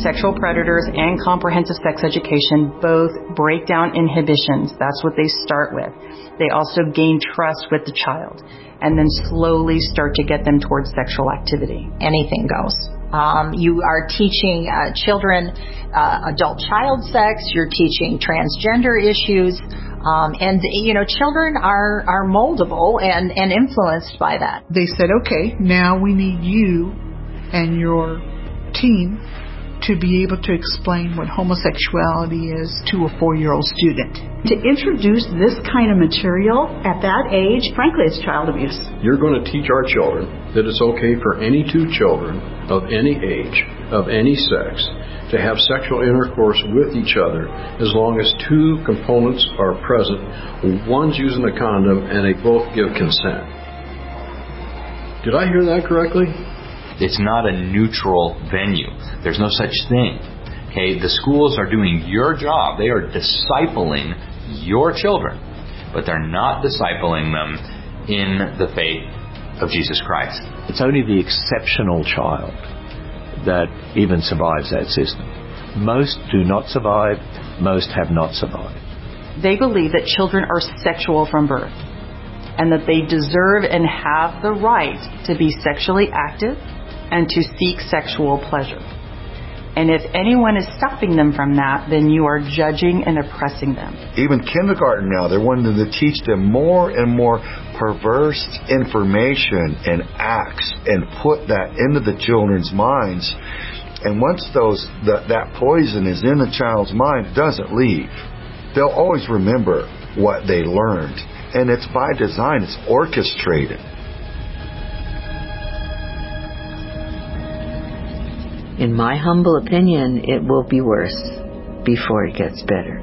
sexual predators and comprehensive sex education both break down inhibitions. That's what they start with. They also gain trust with the child and then slowly start to get them towards sexual activity. Anything goes. You are teaching children adult child sex. You're teaching transgender issues. And, children are moldable and influenced by that. They said, okay, now we need you and your team to be able to explain what homosexuality is to a 4-year-old student. To introduce this kind of material at that age, frankly, is child abuse. You're going to teach our children that it's okay for any two children of any age, of any sex, to have sexual intercourse with each other as long as two components are present. One's using a condom and they both give consent. Did I hear that correctly? It's not a neutral venue. There's no such thing. Okay, the schools are doing your job. They are discipling your children, but they're not discipling them in the faith of Jesus Christ. It's only the exceptional child that even survives that system. Most do not survive. Most have not survived. They believe that children are sexual from birth and that they deserve and have the right to be sexually active and to seek sexual pleasure. And if anyone is stopping them from that, then you are judging and oppressing them. Even kindergarten now, they're wanting to teach them more and more perverse information and acts and put that into the children's minds. And once that poison is in the child's mind, it doesn't leave. They'll always remember what they learned. And it's by design. It's orchestrated. In my humble opinion, it will be worse before it gets better.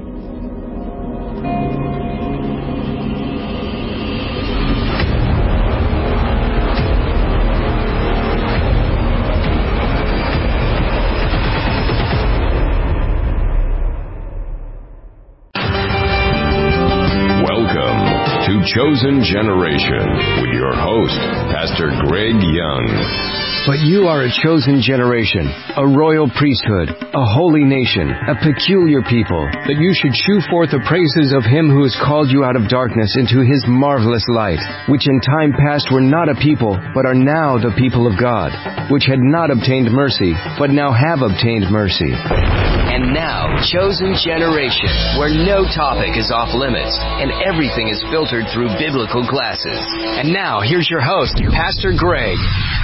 Welcome to Chosen Generation with your host, Pastor Greg Young. But you are a chosen generation, a royal priesthood, a holy nation, a peculiar people, that you should shew forth the praises of Him who has called you out of darkness into His marvelous light, which in time past were not a people, but are now the people of God, which had not obtained mercy, but now have obtained mercy. And now, Chosen Generation, where no topic is off limits, and everything is filtered through biblical glasses. And now, here's your host, Pastor Greg.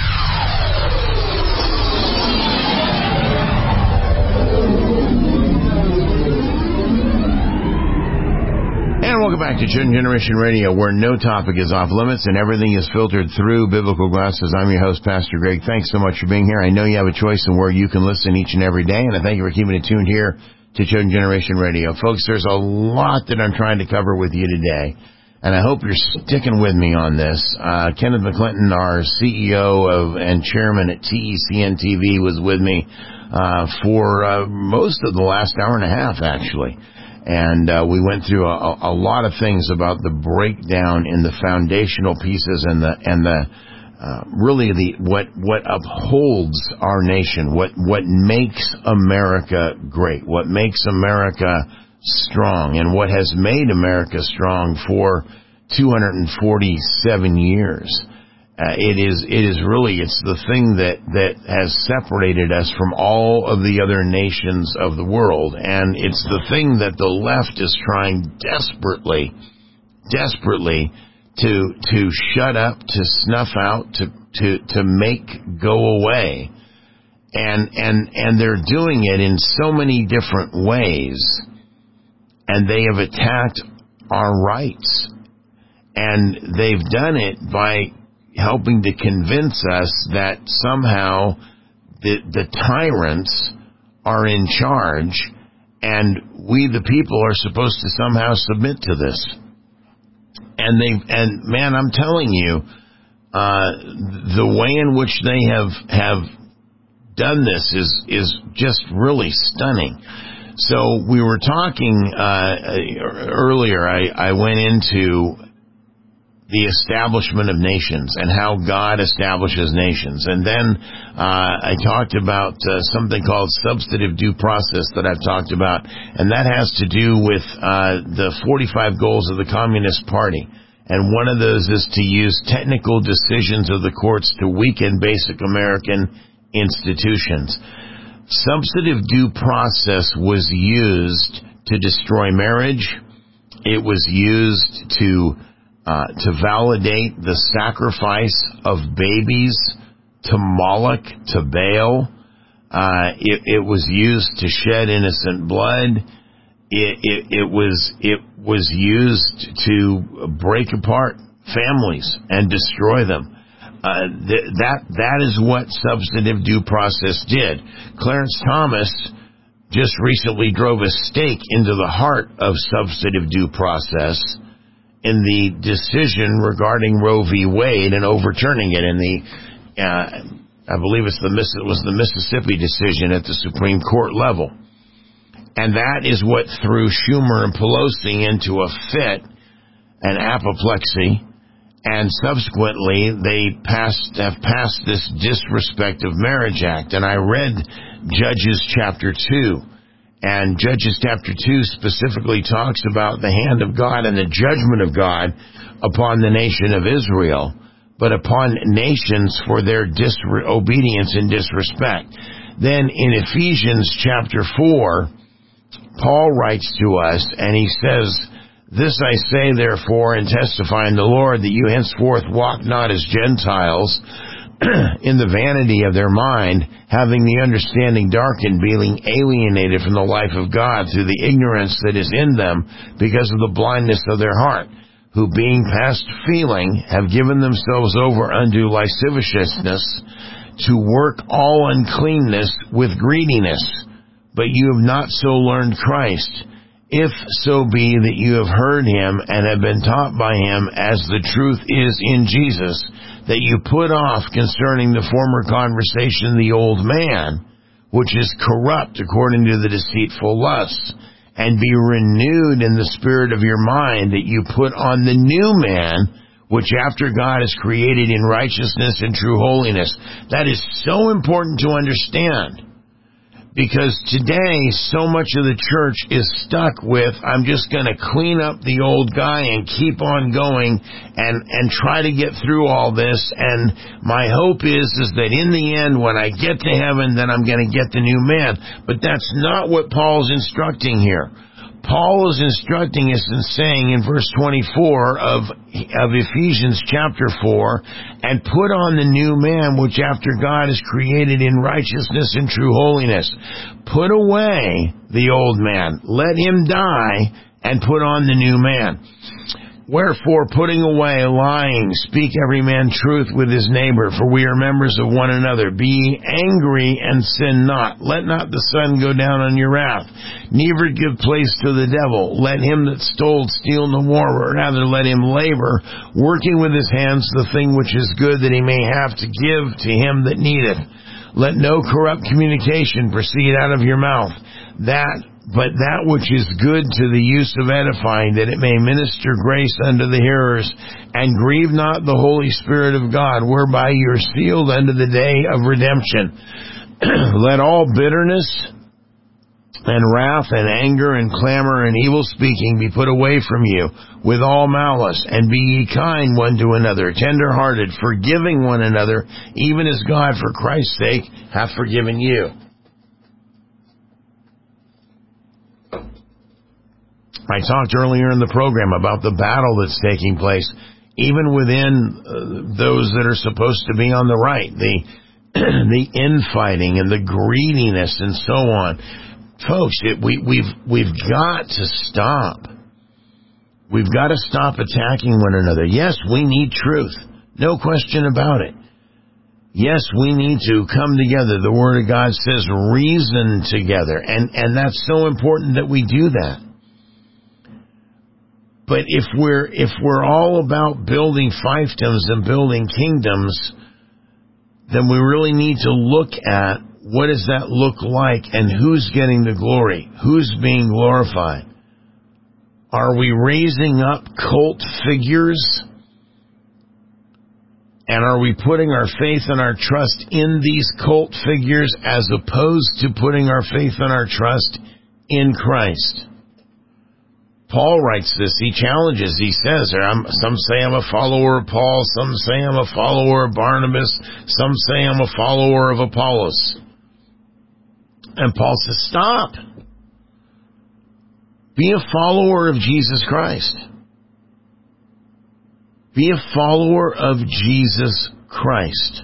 And welcome back to Chosen Generation Radio, where no topic is off limits and everything is filtered through biblical glasses. I'm your host, Pastor Greg. Thanks so much for being here. I know you have a choice in where you can listen each and every day, and I thank you for keeping it tuned here to Chosen Generation Radio. Folks, there's a lot that I'm trying to cover with you today, and I hope you're sticking with me on this. Kenneth McClinton, our CEO and chairman at TECN TV, was with me for most of the last hour and a half, actually. And we went through a lot of things about the breakdown in the foundational pieces and the really what upholds our nation, what makes America great, what makes America strong, and what has made America strong for 247 years. It's the thing that has separated us from all of the other nations of the world. And it's the thing that the left is trying desperately to shut up, to snuff out, to make go away. And they're doing it in so many different ways. And they have attacked our rights. And they've done it by helping to convince us that somehow the tyrants are in charge and we the people are supposed to somehow submit to this. And man, I'm telling you, the way in which they have done this is just really stunning. So we were talking earlier, I went into the establishment of nations and how God establishes nations. And then I talked about something called substantive due process that I've talked about, and that has to do with the 45 goals of the Communist Party. And one of those is to use technical decisions of the courts to weaken basic American institutions. Substantive due process was used to destroy marriage. It was used to validate the sacrifice of babies to Moloch, to Baal. It was used to shed innocent blood. It was used to break apart families and destroy them. That is what substantive due process did. Clarence Thomas just recently drove a stake into the heart of substantive due process in the decision regarding Roe v. Wade and overturning it in the, I believe it was the Mississippi decision at the Supreme Court level. And that is what threw Schumer and Pelosi into a fit, an apoplexy, and subsequently they have passed this Disrespect of Marriage Act. And I read Judges chapter 2. And Judges chapter 2 specifically talks about the hand of God and the judgment of God upon the nation of Israel, but upon nations for their disobedience and disrespect. Then in Ephesians chapter 4, Paul writes to us, and he says, "This I say therefore, and testify in the Lord, that you henceforth walk not as Gentiles, in the vanity of their mind, having the understanding darkened, being alienated from the life of God through the ignorance that is in them because of the blindness of their heart, who being past feeling have given themselves over unto lasciviousness, to work all uncleanness with greediness. But you have not so learned Christ, if so be that you have heard him and have been taught by him, as the truth is in Jesus, that you put off concerning the former conversation the old man, which is corrupt according to the deceitful lusts, and be renewed in the spirit of your mind, that you put on the new man, which after God is created in righteousness and true holiness." That is so important to understand. Because today, so much of the church is stuck with, I'm just going to clean up the old guy and keep on going and try to get through all this. And my hope is that in the end, when I get to heaven, then I'm going to get the new man. But that's not what Paul's instructing here. Paul is instructing us and saying in verse 24 of Ephesians chapter 4, "And put on the new man, which after God is created in righteousness and true holiness." Put away the old man. Let him die and put on the new man. "Wherefore, putting away lying, speak every man truth with his neighbor, for we are members of one another. Be ye angry and sin not. Let not the sun go down on your wrath, neither give place to the devil. Let him that stole steal no more, but rather let him labor, working with his hands the thing which is good, that he may have to give to him that needeth. Let no corrupt communication proceed out of your mouth, but that which is good to the use of edifying, that it may minister grace unto the hearers. And grieve not the Holy Spirit of God, whereby you are sealed unto the day of redemption. Let all bitterness and wrath and anger and clamor and evil speaking be put away from you, with all malice. And be ye kind one to another, tender-hearted, forgiving one another, even as God for Christ's sake hath forgiven you." I talked earlier in the program about the battle that's taking place, even within those that are supposed to be on the right, the infighting and the greediness and so on. Folks, we've got to stop. We've got to stop attacking one another. Yes, we need truth. No question about it. Yes, we need to come together. The Word of God says reason together. And that's so important that we do that. But if we're all about building fiefdoms and building kingdoms, then we really need to look at what does that look like and who's getting the glory, who's being glorified. Are we raising up cult figures And are we putting our faith and our trust in these cult figures as opposed to putting our faith and our trust in Christ? Paul writes this. He challenges. He says, some say I'm a follower of Paul. Some say I'm a follower of Barnabas. Some say I'm a follower of Apollos. And Paul says, stop. Be a follower of Jesus Christ. Be a follower of Jesus Christ.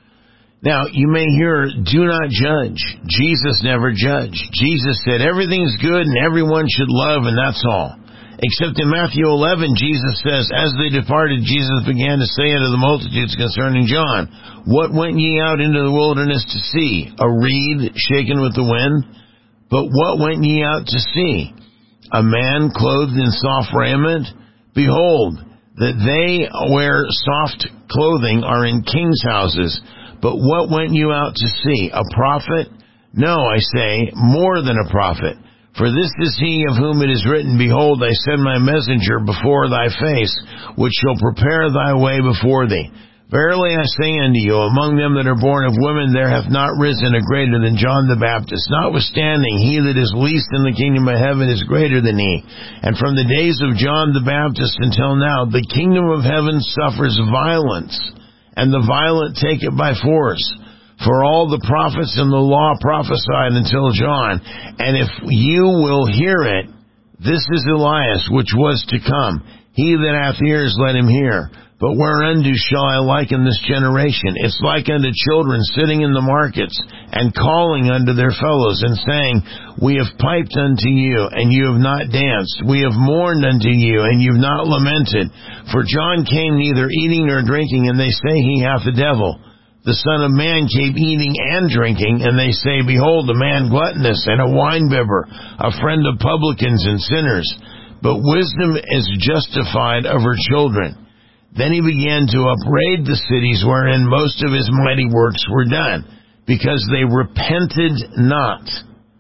Now, you may hear, do not judge. Jesus never judged. Jesus said everything's good and everyone should love, and that's all. Except in Matthew 11, Jesus says, as they departed, Jesus began to say unto the multitudes concerning John, what went ye out into the wilderness to see? A reed shaken with the wind? But what went ye out to see? A man clothed in soft raiment? Behold, that they wear soft clothing are in kings' houses. But what went you out to see? A prophet? No, I say, more than a prophet. For this is he of whom it is written, behold, I send my messenger before thy face, which shall prepare thy way before thee. Verily I say unto you, among them that are born of women there hath not risen a greater than John the Baptist. Notwithstanding, he that is least in the kingdom of heaven is greater than he. And from the days of John the Baptist until now, the kingdom of heaven suffers violence, and the violent take it by force. For all the prophets in the law prophesied until John. And if you will hear it, this is Elias, which was to come. He that hath ears, let him hear. But whereunto shall I liken this generation? It's like unto children sitting in the markets, and calling unto their fellows, and saying, we have piped unto you, and you have not danced. We have mourned unto you, and you have not lamented. For John came neither eating nor drinking, and they say he hath a devil. The Son of Man came eating and drinking, and they say, behold, a man gluttonous, and a winebibber, a friend of publicans and sinners. But wisdom is justified of her children. Then he began to upbraid the cities wherein most of his mighty works were done, because they repented not.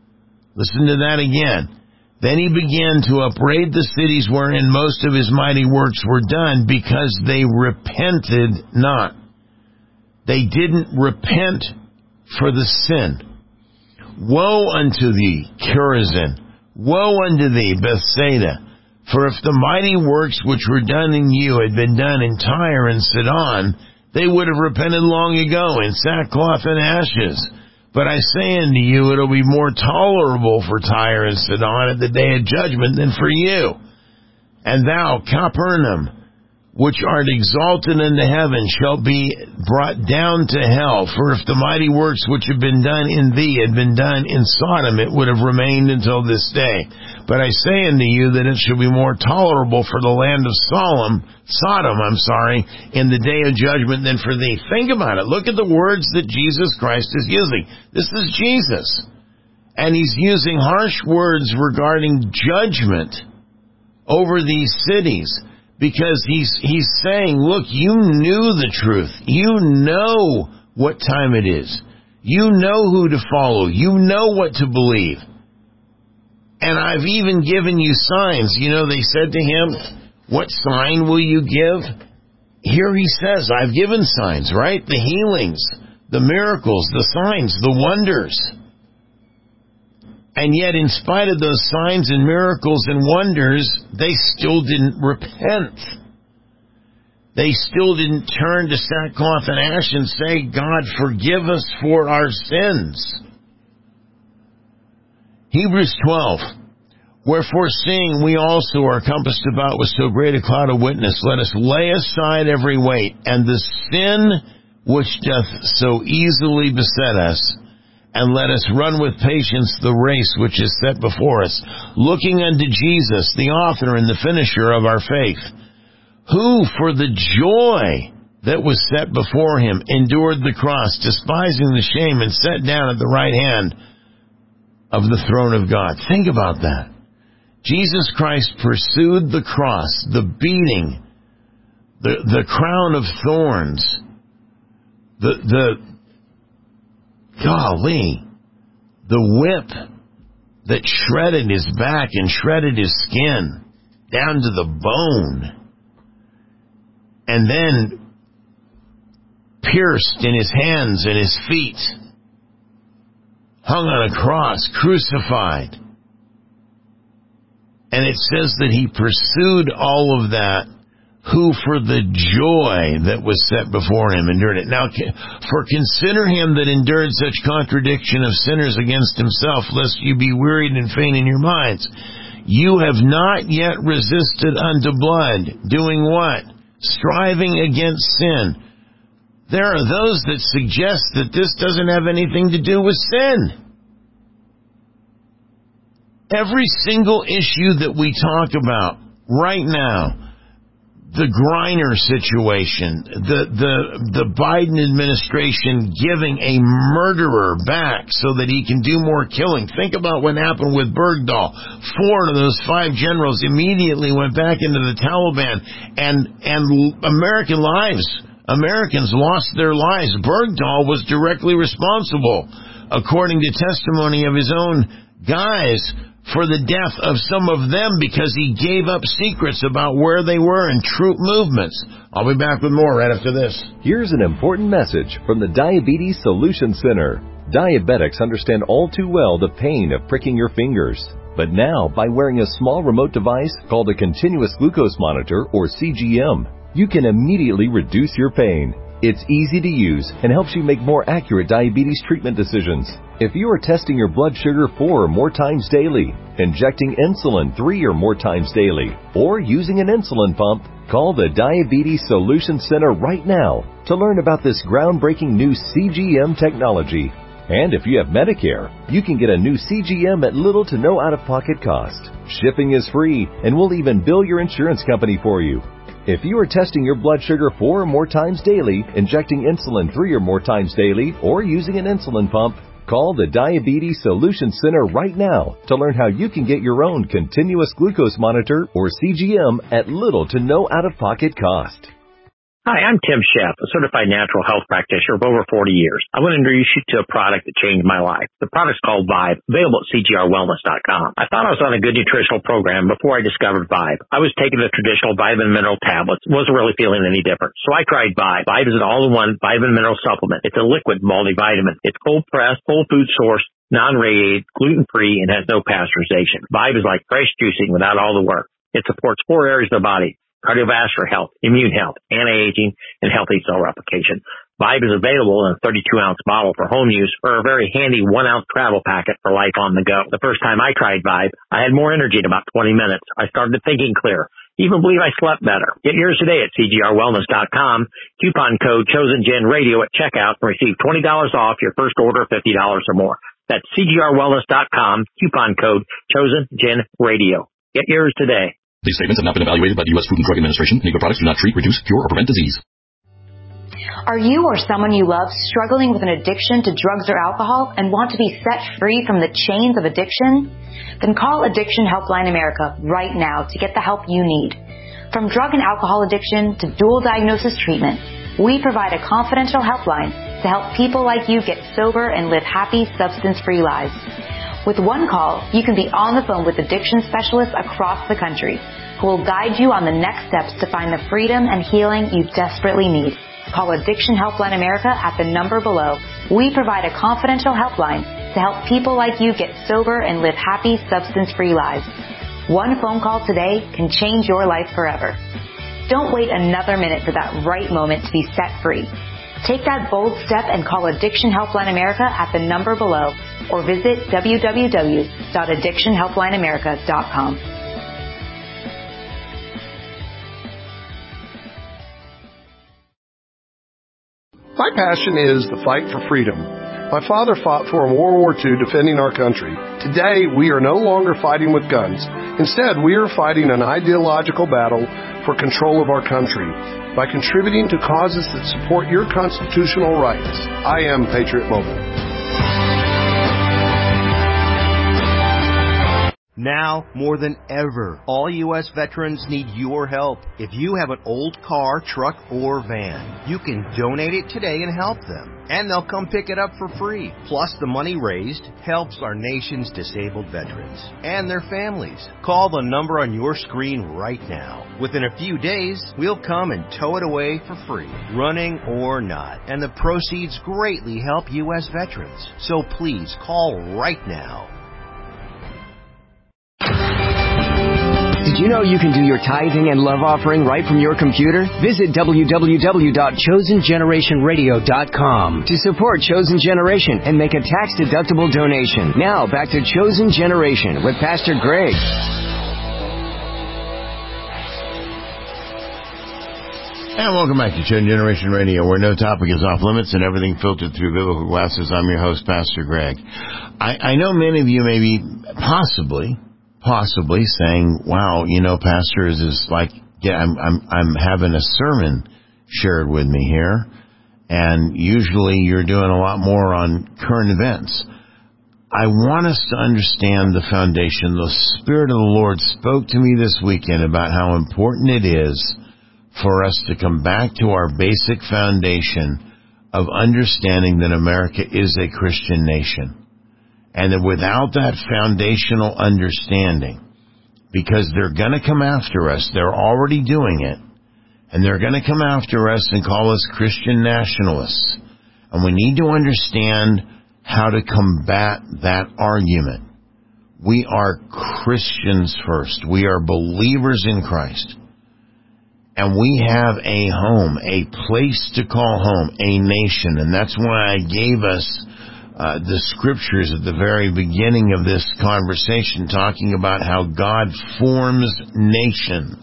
Listen to that again. Then he began to upbraid the cities wherein most of his mighty works were done, because they repented not. They didn't repent for the sin. Woe unto thee, Chorazin! Woe unto thee, Bethsaida! For if the mighty works which were done in you had been done in Tyre and Sidon, they would have repented long ago in sackcloth and ashes. But I say unto you, it will be more tolerable for Tyre and Sidon at the day of judgment than for you. And thou, Capernaum, which art exalted into heaven, shall be brought down to hell. For if the mighty works which have been done in thee had been done in Sodom, it would have remained until this day. But I say unto you that it shall be more tolerable for the land of Sodom, in the day of judgment than for thee. Think about it. Look at the words that Jesus Christ is using. This is Jesus. And he's using harsh words regarding judgment over these cities. Because he's saying, look, you knew the truth. You know what time it is. You know who to follow. You know what to believe. And I've even given you signs. You know, they said to him, what sign will you give? Here he says, I've given signs, right? The healings, the miracles, the signs, the wonders. And yet, in spite of those signs and miracles and wonders, they still didn't repent. They still didn't turn to sackcloth and ash and say, God, forgive us for our sins. Hebrews 12. Wherefore, seeing we also are compassed about with so great a cloud of witness, let us lay aside every weight, and the sin which doth so easily beset us, and let us run with patience the race which is set before us, looking unto Jesus, the author and the finisher of our faith, who for the joy that was set before him endured the cross, despising the shame, and sat down at the right hand of the throne of God. Think about that. Jesus Christ pursued the cross, the beating, the crown of thorns, golly, the whip that shredded his back and shredded his skin down to the bone. And then pierced in his hands and his feet, hung on a cross, crucified. And it says that he pursued all of that, who for the joy that was set before him endured it. Now, for consider him that endured such contradiction of sinners against himself, lest you be wearied and faint in your minds. You have not yet resisted unto blood, doing what? Striving against sin. There are those that suggest that this doesn't have anything to do with sin. Every single issue that we talk about right now, the Griner situation, the Biden administration giving a murderer back so that he can do more killing. Think about what happened with Bergdahl. 4 of those 5 generals immediately went back into the Taliban, and Americans lost their lives. Bergdahl was directly responsible, according to testimony of his own guys, for the death of some of them because he gave up secrets about where they were in troop movements. I'll be back with more right after this. Here's an important message from the Diabetes Solution Center. Diabetics understand all too well the pain of pricking your fingers. But now, by wearing a small remote device called a continuous glucose monitor, or CGM, you can immediately reduce your pain. It's easy to use and helps you make more accurate diabetes treatment decisions. If you are testing your blood sugar 4 or more times daily, injecting insulin 3 or more times daily, or using an insulin pump, call the Diabetes Solution Center right now to learn about this groundbreaking new CGM technology. And if you have Medicare, you can get a new CGM at little to no out-of-pocket cost. Shipping is free, and we'll even bill your insurance company for you. If you are testing your blood sugar 4 or more times daily, injecting insulin 3 or more times daily, or using an insulin pump, call the Diabetes Solution Center right now to learn how you can get your own continuous glucose monitor, or CGM, at little to no out-of-pocket cost. Hi, I'm Tim Sheff, a certified natural health practitioner of over 40 years. I want to introduce you to a product that changed my life. The product's called Vibe, available at cgrwellness.com. I thought I was on a good nutritional program before I discovered Vibe. I was taking the traditional vitamin mineral tablets, wasn't really feeling any different. So I tried Vibe. Vibe is an all-in-one vitamin mineral supplement. It's a liquid multivitamin. It's cold-pressed, whole food source, non-radiated, gluten-free, and has no pasteurization. Vibe is like fresh juicing without all the work. It supports 4 areas of the body: cardiovascular health, immune health, anti-aging, and healthy cell replication. Vibe is available in a 32-ounce bottle for home use, or a very handy 1-ounce travel packet for life on the go. The first time I tried Vibe, I had more energy in about 20 minutes. I started thinking clear. Even believe I slept better. Get yours today at cgrwellness.com. Coupon code ChosenGenRadio at checkout and receive $20 off your first order of $50 or more. That's cgrwellness.com. Coupon code ChosenGenRadio. Get yours today. These statements have not been evaluated by the U.S. Food and Drug Administration. Any products do not treat, reduce, cure, or prevent disease. Are you or someone you love struggling with an addiction to drugs or alcohol and want to be set free from the chains of addiction? Then call Addiction Helpline America right now to get the help you need. From drug and alcohol addiction to dual diagnosis treatment, we provide a confidential helpline to help people like you get sober and live happy, substance-free lives. With one call, you can be on the phone with addiction specialists across the country who will guide you on the next steps to find the freedom and healing you desperately need. Call Addiction Helpline America at the number below. We provide a confidential helpline to help people like you get sober and live happy, substance-free lives. One phone call today can change your life forever. Don't wait another minute for that right moment to be set free. Take that bold step and call Addiction Helpline America at the number below, or visit www.addictionhelplineamerica.com. My passion is the fight for freedom. My father fought for in World War II defending our country. Today, we are no longer fighting with guns. Instead, we are fighting an ideological battle for control of our country by contributing to causes that support your constitutional rights. I am Patriot Mobile. Now, more than ever, all U.S. veterans need your help. If you have an old car, truck, or van, you can donate it today and help them. And they'll come pick it up for free. Plus, the money raised helps our nation's disabled veterans and their families. Call the number on your screen right now. Within a few days, we'll come and tow it away for free, running or not. And the proceeds greatly help U.S. veterans. So please call right now. Did you know you can do your tithing and love offering right from your computer? Visit www.chosengenerationradio.com to support Chosen Generation and make a tax-deductible donation. Now, back to Chosen Generation with Pastor Greg. And welcome back to Chosen Generation Radio, where no topic is off limits and everything filtered through biblical glasses. I'm your host, Pastor Greg. I know many of you may be possibly saying, wow, Pastor, is like, I'm having a sermon shared with me here, and usually you're doing a lot more on current events. I want us to understand the foundation. The Spirit of the Lord spoke to me this weekend about how important it is for us to come back to our basic foundation of understanding that America is a Christian nation. And that without that foundational understanding, because they're going to come after us, they're already doing it, and they're going to come after us and call us Christian nationalists. And we need to understand how to combat that argument. We are Christians first. We are believers in Christ. And we have a home, a place to call home, a nation. And that's why I gave us the scriptures at the very beginning of this conversation, talking about how God forms nations.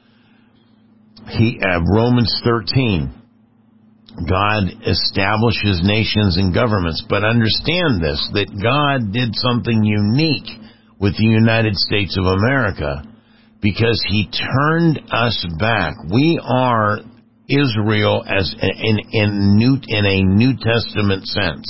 Romans 13, God establishes nations and governments, but understand this, that God did something unique with the United States of America, because He turned us back. We are Israel as in a New Testament sense.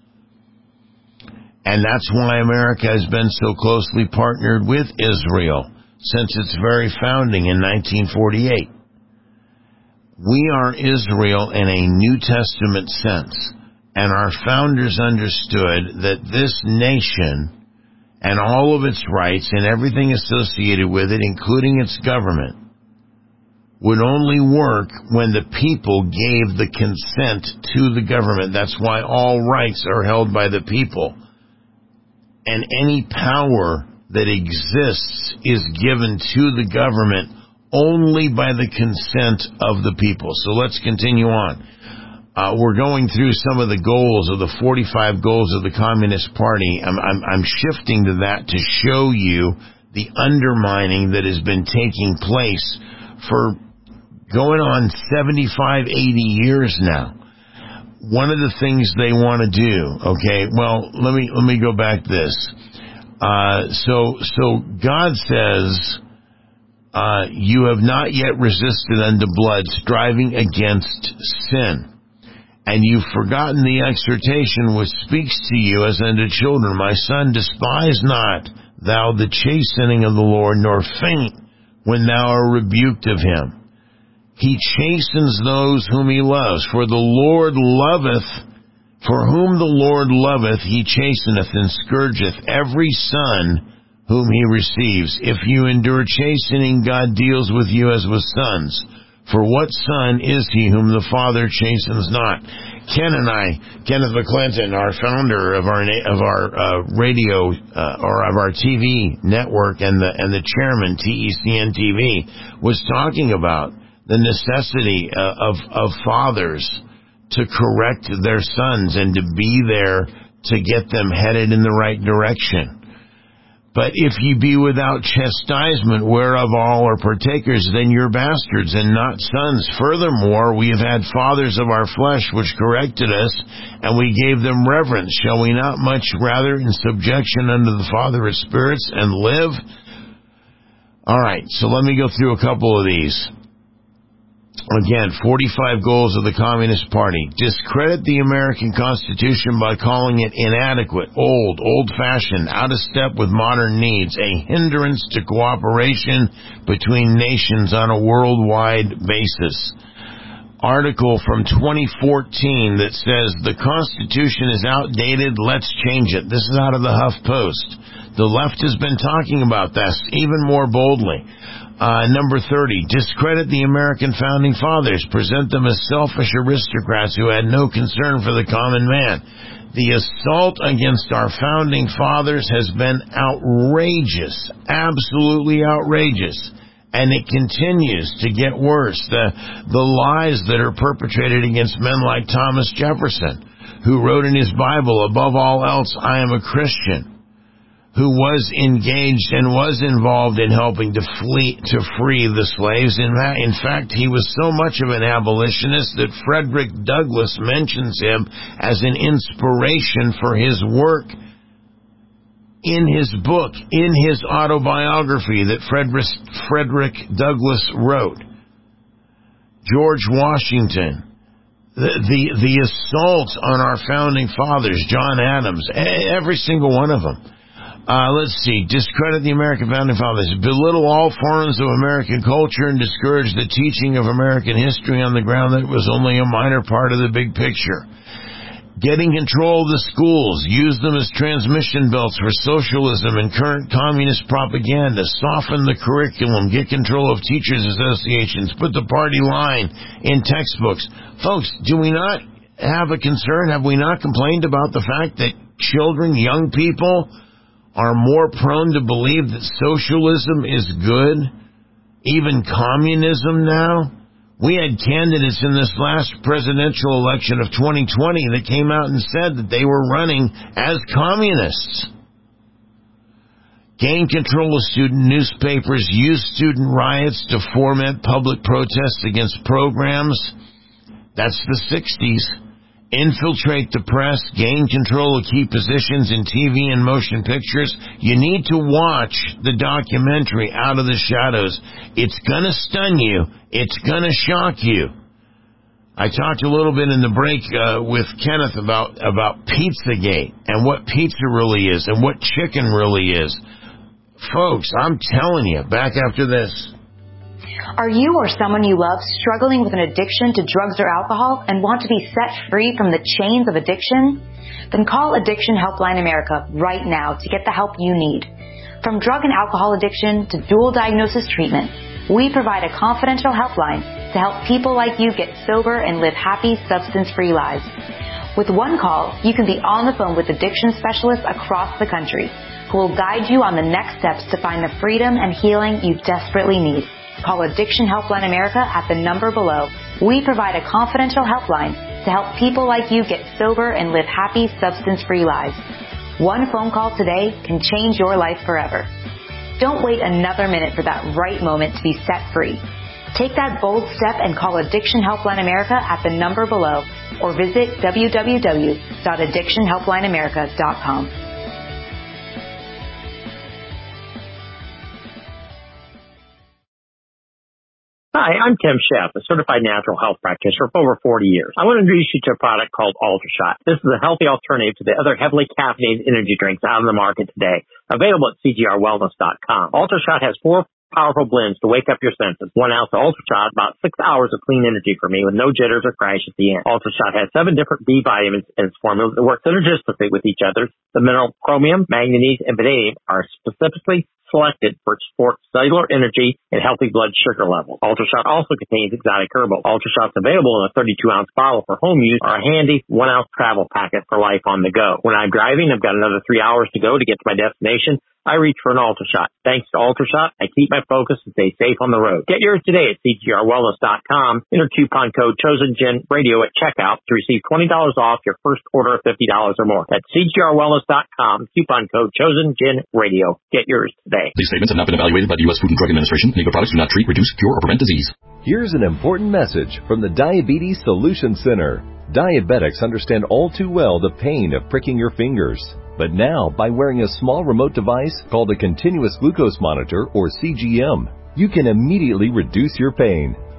And that's why America has been so closely partnered with Israel since its very founding in 1948. We are Israel in a New Testament sense, and our founders understood that this nation and all of its rights and everything associated with it, including its government, would only work when the people gave the consent to the government. That's why all rights are held by the people. And any power that exists is given to the government only by the consent of the people. So let's continue on. We're going through some of the goals of the 45 goals of the Communist Party. I'm shifting to that to show you the undermining that has been taking place for going on 75, 80 years now. One of the things they want to do, okay, well, let me go back this. So God says, you have not yet resisted unto blood, striving against sin. And you've forgotten the exhortation which speaks to you as unto children. My son, despise not thou the chastening of the Lord, nor faint when thou art rebuked of him. He chastens those whom he loves. For whom the Lord loveth, he chasteneth and scourgeth every son whom he receives. If you endure chastening, God deals with you as with sons. For what son is he whom the Father chastens not? Kenneth McClinton, our founder of our radio or of our TV network and the chairman, TECN TV, was talking about the necessity of fathers to correct their sons and to be there to get them headed in the right direction. But if ye be without chastisement, whereof all are partakers, then you're bastards and not sons. Furthermore, we have had fathers of our flesh which corrected us, and we gave them reverence. Shall we not much rather in subjection unto the Father of spirits and live? All right, so let me go through a couple of these. Again, 45 goals of the Communist Party. Discredit the American Constitution by calling it inadequate, old-fashioned, out of step with modern needs, a hindrance to cooperation between nations on a worldwide basis. Article from 2014 that says the Constitution is outdated, let's change it. This is out of the HuffPost. The left has been talking about this even more boldly. Number 30, discredit the American founding fathers, present them as selfish aristocrats who had no concern for the common man. The assault against our founding fathers has been outrageous, absolutely outrageous, and it continues to get worse. The lies that are perpetrated against men like Thomas Jefferson, who wrote in his Bible, above all else, I am a Christian, who was engaged and was involved in helping to free the slaves. In fact, he was so much of an abolitionist that Frederick Douglass mentions him as an inspiration for his work in his book, in his autobiography that Frederick Douglass wrote. George Washington, the assault on our founding fathers, John Adams, every single one of them. Let's see. Discredit the American founding fathers. Belittle all forms of American culture and discourage the teaching of American history on the ground that it was only a minor part of the big picture. Getting control of the schools. Use them as transmission belts for socialism and current communist propaganda. Soften the curriculum. Get control of teachers' associations. Put the party line in textbooks. Folks, do we not have a concern? Have we not complained about the fact that children, young people, are more prone to believe that socialism is good, even communism now? We had candidates in this last presidential election of 2020 that came out and said that they were running as communists. Gain control of student newspapers, use student riots to foment public protests against programs. That's the 60s. Infiltrate the press, gain control of key positions in TV and motion pictures. You need to watch the documentary Out of the Shadows. It's gonna stun you. It's gonna shock you. I talked a little bit in the break with Kenneth about Pizzagate and what pizza really is and what chicken really is. Folks, I'm telling you, back after this. Are you or someone you love struggling with an addiction to drugs or alcohol and want to be set free from the chains of addiction? Then call Addiction Helpline America right now to get the help you need. From drug and alcohol addiction to dual diagnosis treatment, we provide a confidential helpline to help people like you get sober and live happy, substance-free lives. With one call, you can be on the phone with addiction specialists across the country who will guide you on the next steps to find the freedom and healing you desperately need. Call Addiction Helpline America at the number below. We provide a confidential helpline to help people like you get sober and live happy, substance-free lives. One phone call today can change your life forever. Don't wait another minute for that right moment to be set free. Take that bold step and call Addiction Helpline America at the number below or visit www.addictionhelplineamerica.com. Hi, I'm Tim Sheff, a certified natural health practitioner for over 40 years. I want to introduce you to a product called UltraShot. This is a healthy alternative to the other heavily caffeinated energy drinks out on the market today, available at cgrwellness.com. UltraShot has 4 powerful blends to wake up your senses. 1 ounce of UltraShot, about 6 hours of clean energy for me with no jitters or crash at the end. UltraShot has 7 different B vitamins in its formula that work synergistically with each other. The mineral chromium, manganese, and vanadium are specifically selected for support cellular energy and healthy blood sugar levels. UltraShot also contains exotic herbal. UltraShot's available in a 32-ounce bottle for home use or a handy 1-ounce travel packet for life on the go. When I'm driving, I've got another 3 hours to go to get to my destination. I reach for an UltraShot. Thanks to UltraShot, I keep my focus and stay safe on the road. Get yours today at cgrwellness.com. Enter coupon code ChosenGenRadio at checkout to receive $20 off your first order of $50 or more. That's cgrwellness.com. Coupon code ChosenGenRadio. Get yours today. These statements have not been evaluated by the U.S. Food and Drug Administration. Legal products do not treat, reduce, cure, or prevent disease. Here's an important message from the Diabetes Solution Center. Diabetics understand all too well the pain of pricking your fingers. But now, by wearing a small remote device called a continuous glucose monitor, or CGM, you can immediately reduce your pain.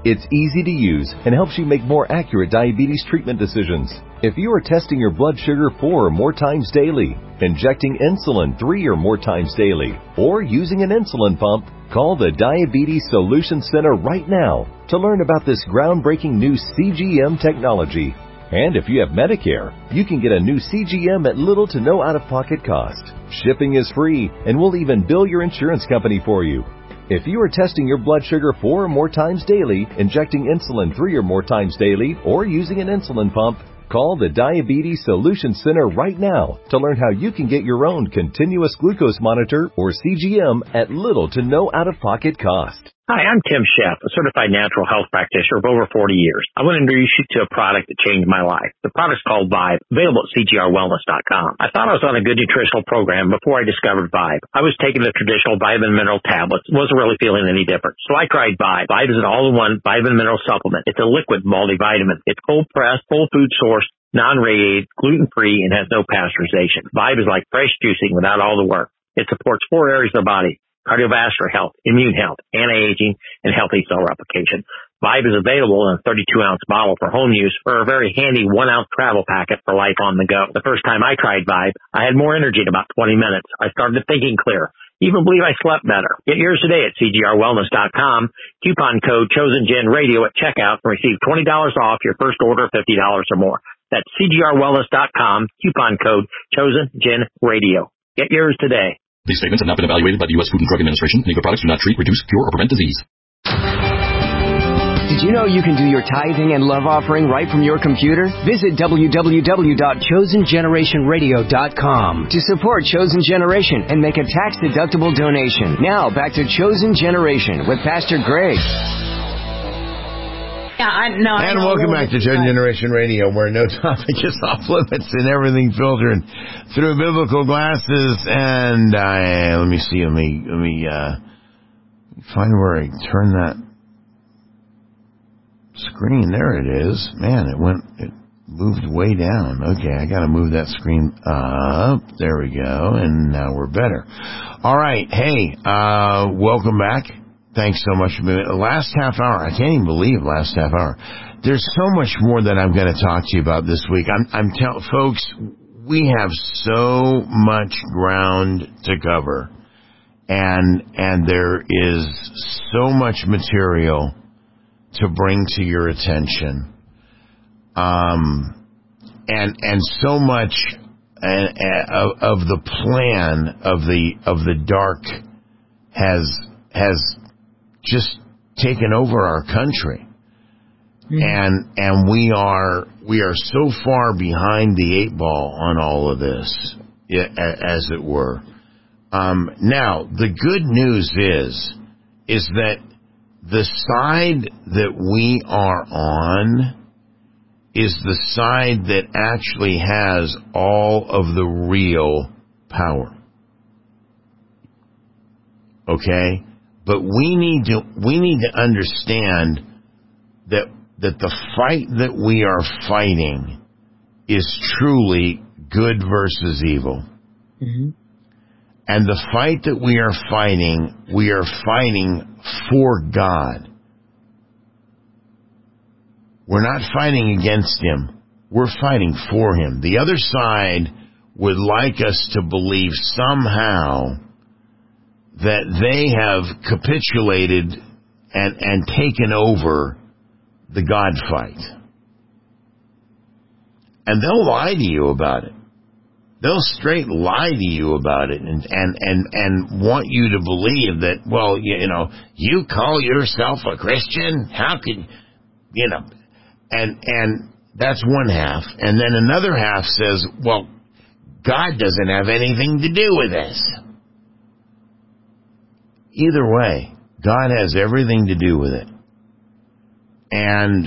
It's easy to use and helps you make more accurate diabetes treatment decisions. If you are testing your blood sugar 4 or more times daily, injecting insulin 3 or more times daily, or using an insulin pump, call the Diabetes Solution Center right now to learn about this groundbreaking new CGM technology. And if you have Medicare, you can get a new CGM at little to no out-of-pocket cost. Shipping is free, and we'll even bill your insurance company for you. If you are testing your blood sugar 4 or more times daily, injecting insulin 3 or more times daily, or using an insulin pump, call the Diabetes Solution Center right now to learn how you can get your own continuous glucose monitor or CGM at little to no out-of-pocket cost. Hi, I'm Tim Sheff, a certified natural health practitioner of over 40 years. I want to introduce you to a product that changed my life. The product's called Vibe, available at CGRWellness.com. I thought I was on a good nutritional program before I discovered Vibe. I was taking the traditional vitamin mineral tablets, wasn't really feeling any different. So I tried Vibe. Vibe is an all-in-one vitamin mineral supplement. It's a liquid multivitamin. It's cold-pressed, whole food sourced, non-radiated, gluten-free, and has no pasteurization. Vibe is like fresh juicing without all the work. It supports 4 areas of the body: cardiovascular health, immune health, anti-aging, and healthy cell replication. Vibe is available in a 32-ounce bottle for home use or a very handy 1-ounce travel packet for life on the go. The first time I tried Vibe, I had more energy in about 20 minutes. I started thinking clear. Even believe I slept better. Get yours today at CGRWellness.com. Coupon code ChosenGenRadio at checkout and receive $20 off your first order of $50 or more. That's CGRWellness.com. Coupon code ChosenGenRadio. Get yours today. These statements have not been evaluated by the U.S. Food and Drug Administration. Any of the products do not treat, reduce, cure, or prevent disease. Did you know you can do your tithing and love offering right from your computer? Visit www.chosengenerationradio.com to support Chosen Generation and make a tax-deductible donation. Now, back to Chosen Generation with Pastor Greg. And welcome back to Chosen Generation Radio, where no topic is off limits and everything filtered through biblical glasses. And let me see. Let me find where I turn that screen. There it is. Man, it moved way down. Okay, I got to move that screen up. There we go. And now we're better. All right. Hey, welcome back. Thanks so much for being the last half hour. I can't even believe last half hour. There's so much more that I'm going to talk to you about this week. I'm telling folks, we have so much ground to cover, and there is so much material to bring to your attention, and so much of the plan of the dark has just taken over our country. And we are so far behind the 8 ball on all of this, as it were. Now, the good news is that the side that we are on is the side that actually has all of the real power. Okay? But we need to understand that the fight that we are fighting is truly good versus evil. Mm-hmm. And the fight that we are fighting for God. We're not fighting against Him. We're fighting for Him. The other side would like us to believe somehow that they have capitulated and taken over the God fight. And they'll lie to you about it. They'll straight lie to you about it and want you to believe that, well, you call yourself a Christian? How could, and that's one half. And then another half says, well, God doesn't have anything to do with this. Either way, God has everything to do with it. And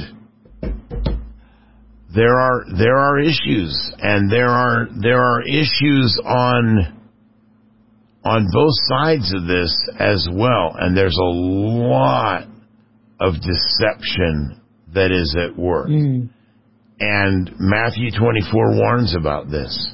there are issues, and there are issues on both sides of this as well. And there's a lot of deception that is at work. And Matthew 24 warns about this.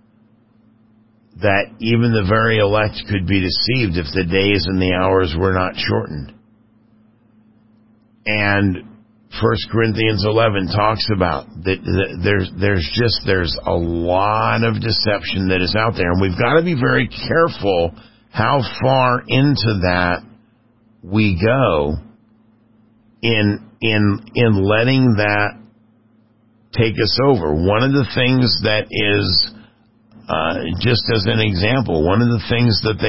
That even the very elect could be deceived if the days and the hours were not shortened. And 1 Corinthians 11 talks about that there's a lot of deception that is out there, and we've got to be very careful how far into that we go in letting that take us over. One of the things that is, just as an example, one of the things that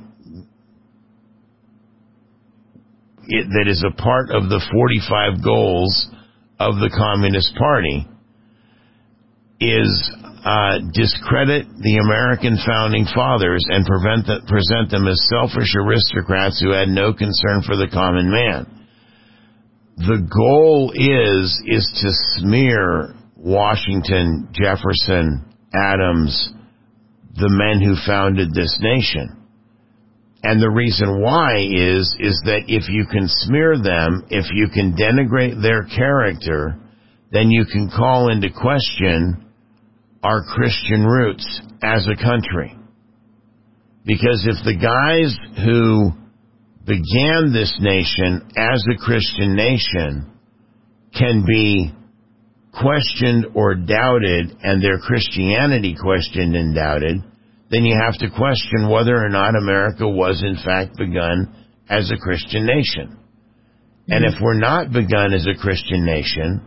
that is a part of the 45 goals of the Communist Party is discredit the American founding fathers and present them as selfish aristocrats who had no concern for the common man. The goal is to smear Washington, Jefferson, Adams, the men who founded this nation. And the reason why is that if you can smear them, if you can denigrate their character, then you can call into question our Christian roots as a country. Because if the guys who began this nation as a Christian nation can be questioned or doubted, and their Christianity questioned and doubted, then you have to question whether or not America was in fact begun as a Christian nation. And if we're not begun as a Christian nation,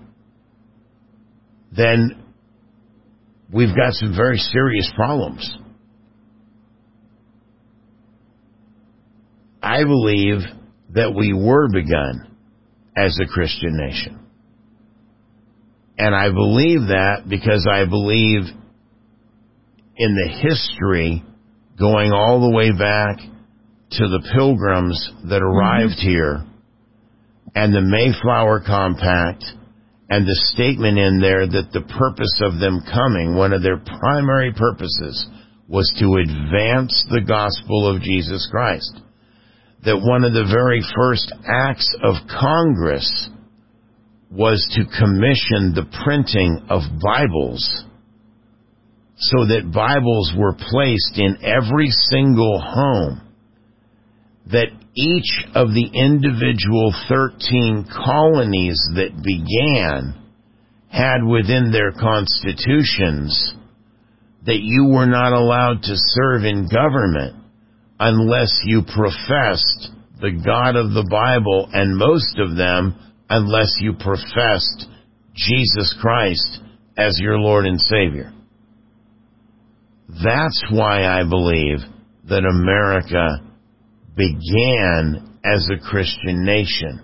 then we've got some very serious problems. I believe that we were begun as a Christian nation. And I believe that because I believe in the history going all the way back to the Pilgrims that arrived here, and the Mayflower Compact, and the statement in there that the purpose of them coming, one of their primary purposes, was to advance the gospel of Jesus Christ. That one of the very first acts of Congress was to commission the printing of Bibles, so that Bibles were placed in every single home, that each of the individual 13 colonies that began had within their constitutions that you were not allowed to serve in government unless you professed the God of the Bible, and most of them unless you professed Jesus Christ as your Lord and Savior. That's why I believe that America began as a Christian nation.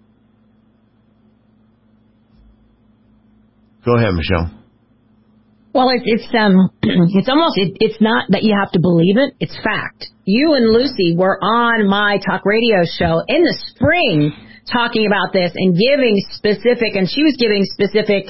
Go ahead, Michelle. Well, it's almost, it's not that you have to believe it, it's fact. You and Lucy were on my talk radio show in the spring talking about this and giving specific, and she was giving specific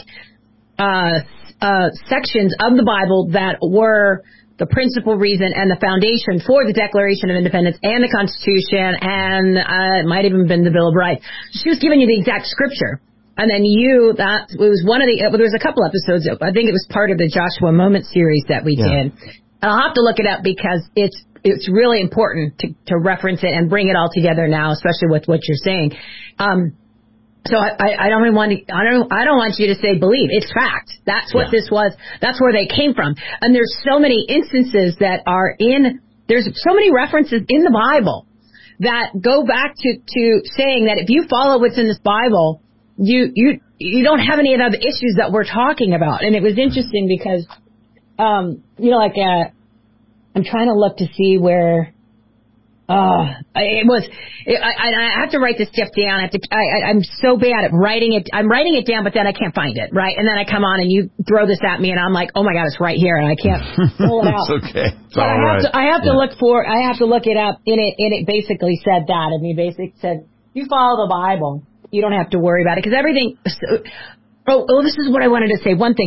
sections of the Bible that were the principal reason and the foundation for the Declaration of Independence and the Constitution, and it might have even been the Bill of Rights. She was giving you the exact scripture. And then it was one of the, there was a couple episodes, I think it was part of the Joshua Moment series that we did. And I'll have to look it up because it's really important to reference it and bring it all together now, especially with what you're saying. So I don't want you to say believe. It's fact. That's what this was. That's where they came from. And there's so many instances that are there's so many references in the Bible that go back to saying that if you follow what's in this Bible, you don't have any of the issues that we're talking about. And it was interesting because, I'm trying to look to see where, I have to write this stuff down. I'm so bad at writing it. I'm writing it down, but then I can't find it, right? And then I come on and you throw this at me and I'm like, oh my God, it's right here. And I can't pull it out. It's okay. It's but all right. I have to look it up. And it basically said that. And he basically said, you follow the Bible, you don't have to worry about it, because everything. Oh, this is what I wanted to say. One thing,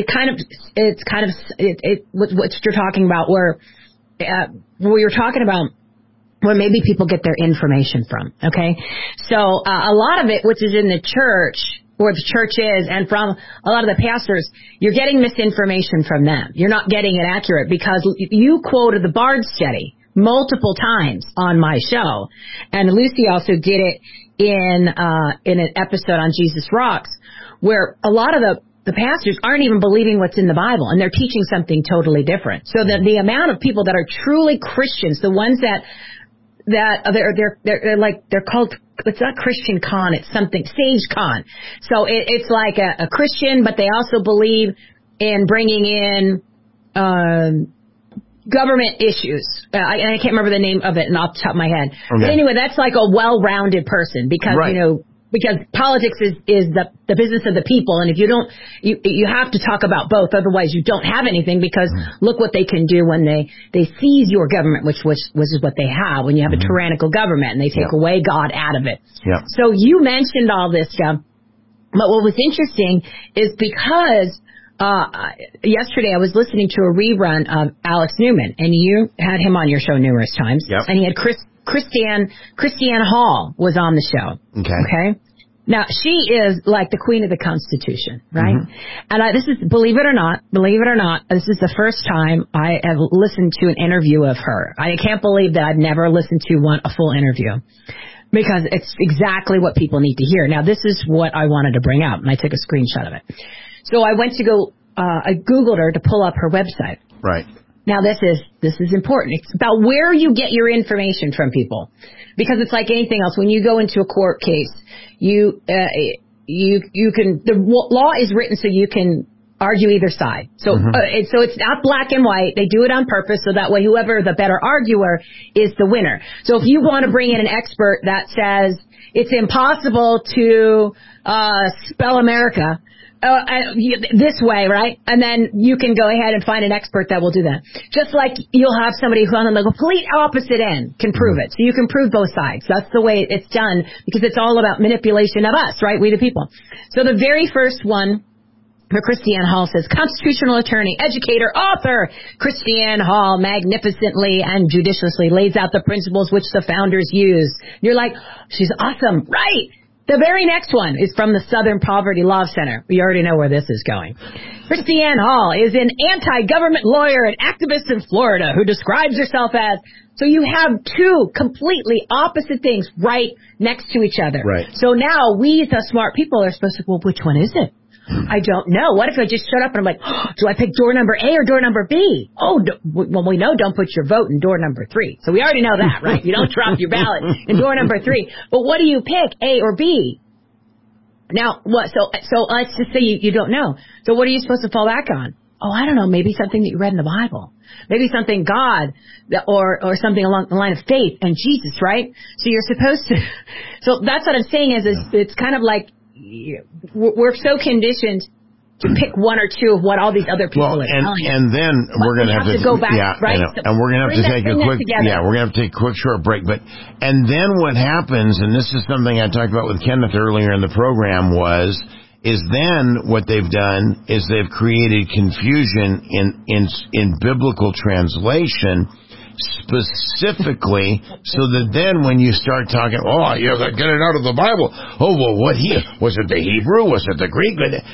what you're talking about, where we were talking about where maybe people get their information from. Okay, so a lot of it, which is in the church, where the church is, and from a lot of the pastors, you're getting misinformation from them. You're not getting it accurate, because you quoted the Bard study multiple times on my show, and Lucy also did it in an episode on Jesus Rocks where a lot of the pastors aren't even believing what's in the Bible, and they're teaching something totally different. So the amount of people that are truly Christians, the ones that they're called, it's not Christian Con, it's something, Sage Con. So it's like a Christian, but they also believe in bringing in government issues. I can't remember the name of it off the top of my head. Okay. But anyway, that's like a well-rounded person because, because politics is the business of the people, and if you don't, you have to talk about both, otherwise you don't have anything, because look what they can do when they seize your government, which is what they have when you have a tyrannical government, and they take away God out of it. Yeah. So you mentioned all this stuff, but what was interesting is because yesterday I was listening to a rerun of Alex Newman, and you had him on your show numerous times, and he had Christiane Hall was on the show. Okay. Now, she is like the queen of the Constitution, right? And this is, believe it or not, this is the first time I have listened to an interview of her. I can't believe that I've never listened to a full interview, because it's exactly what people need to hear. Now, this is what I wanted to bring up, and I took a screenshot of it. So I went to I Googled her to pull up her website. Right. Now, this is important. It's about where you get your information from, people, because it's like anything else. When you go into a court case, you can, the law is written so you can argue either side. So so it's not black and white. They do it on purpose so that way whoever the better arguer is the winner. So if you want to bring in an expert that says it's impossible to spell America this way, right? And then you can go ahead and find an expert that will do that. Just like you'll have somebody who on the complete opposite end can prove it. So you can prove both sides. That's the way it's done, because it's all about manipulation of us, right? We the people. So the very first one for Christiane Hall says, constitutional attorney, educator, author. Christiane Hall magnificently and judiciously lays out the principles which the founders used. You're like, she's awesome, right? The very next one is from the Southern Poverty Law Center. We already know where this is going. Christiane Hall is an anti-government lawyer and activist in Florida who describes herself as... So you have two completely opposite things right next to each other. Right. So now we, the smart people, are supposed to, well, which one is it? I don't know. What if I just shut up and I'm like, do I pick door number A or door number B? Oh, well, we know don't put your vote in door number 3. So we already know that, right? You don't drop your ballot in door number 3. But what do you pick, A or B? Now, what? So let's just say you don't know. So what are you supposed to fall back on? Oh, I don't know. Maybe something that you read in the Bible. Maybe something God, or something along the line of faith and Jesus, right? So you're supposed to. So that's what I'm saying is it's kind of like, we're so conditioned to pick one or two of what all these other people are telling us. And then we're going to have to go back, right? And we're going to have to take a quick, we're going to have to take a quick short break. And then what happens, and this is something I talked about with Kenneth earlier in the program, is then what they've done is they've created confusion in biblical translation, specifically, so that then when you start talking, you get it out of the Bible. Oh, well, was it the Hebrew? Was it the Greek?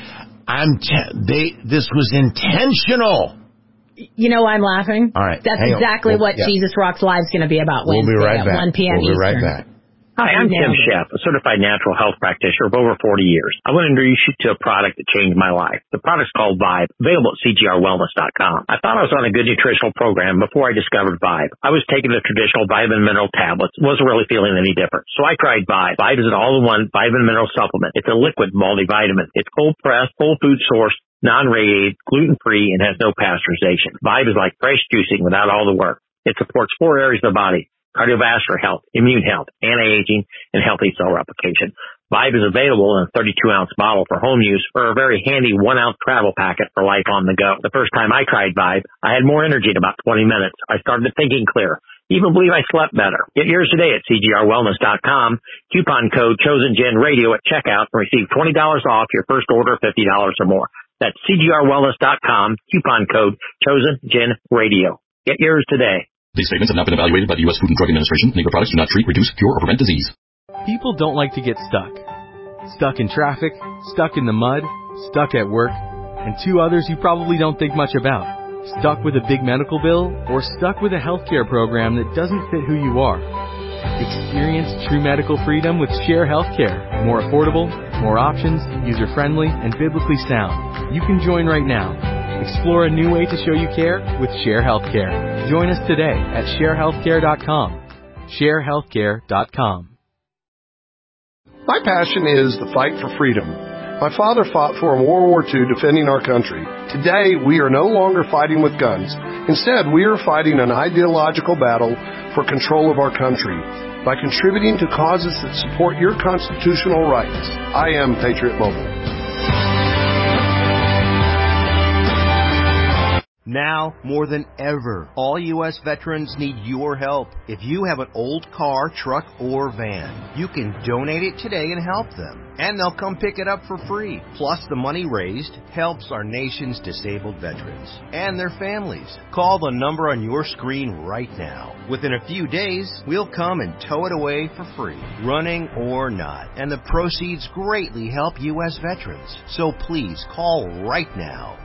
This was intentional. You know why I'm laughing? All right. That's exactly what Jesus Rocks Live is going to be about Wednesday at 1 p.m. We'll be right Eastern. back. Hi, I'm Tim Sheff, a certified natural health practitioner of over 40 years. I want to introduce you to a product that changed my life. The product's called Vibe, available at CGRWellness.com. I thought I was on a good nutritional program before I discovered Vibe. I was taking the traditional vitamin mineral tablets, wasn't really feeling any different. So I tried Vibe. Vibe is an all-in-one vitamin mineral supplement. It's a liquid multivitamin. It's cold-pressed, whole food sourced, non-radiated, gluten-free, and has no pasteurization. Vibe is like fresh juicing without all the work. It supports 4 areas of the body: cardiovascular health, immune health, anti-aging, and healthy cell replication. Vibe is available in a 32-ounce bottle for home use, or a very handy 1-ounce travel packet for life on the go. The first time I tried Vibe, I had more energy in about 20 minutes. I started thinking clear. Even believe I slept better. Get yours today at CGRWellness.com. Coupon code ChosenGenRadio at checkout and receive $20 off your first order of $50 or more. That's CGRWellness.com. Coupon code ChosenGenRadio. Get yours today. These statements have not been evaluated by the U.S. Food and Drug Administration. Negro products do not treat, reduce, cure, or prevent disease. People don't like to get stuck. Stuck in traffic, stuck in the mud, stuck at work, and 2 others you probably don't think much about. Stuck with a big medical bill, or stuck with a healthcare program that doesn't fit who you are. Experience true medical freedom with Share Healthcare. More affordable, more options, user-friendly, and biblically sound. You can join right now. Explore a new way to show you care with Share Healthcare. Join us today at sharehealthcare.com. sharehealthcare.com. My passion is the fight for freedom. My father fought for in World War II defending our country. Today, we are no longer fighting with guns. Instead, we are fighting an ideological battle for control of our country by contributing to causes that support your constitutional rights. I am Patriot Mobile. Now, more than ever, all U.S. veterans need your help. If you have an old car, truck, or van, you can donate it today and help them. And they'll come pick it up for free. Plus, the money raised helps our nation's disabled veterans and their families. Call the number on your screen right now. Within a few days, we'll come and tow it away for free, running or not. And the proceeds greatly help U.S. veterans. So please call right now.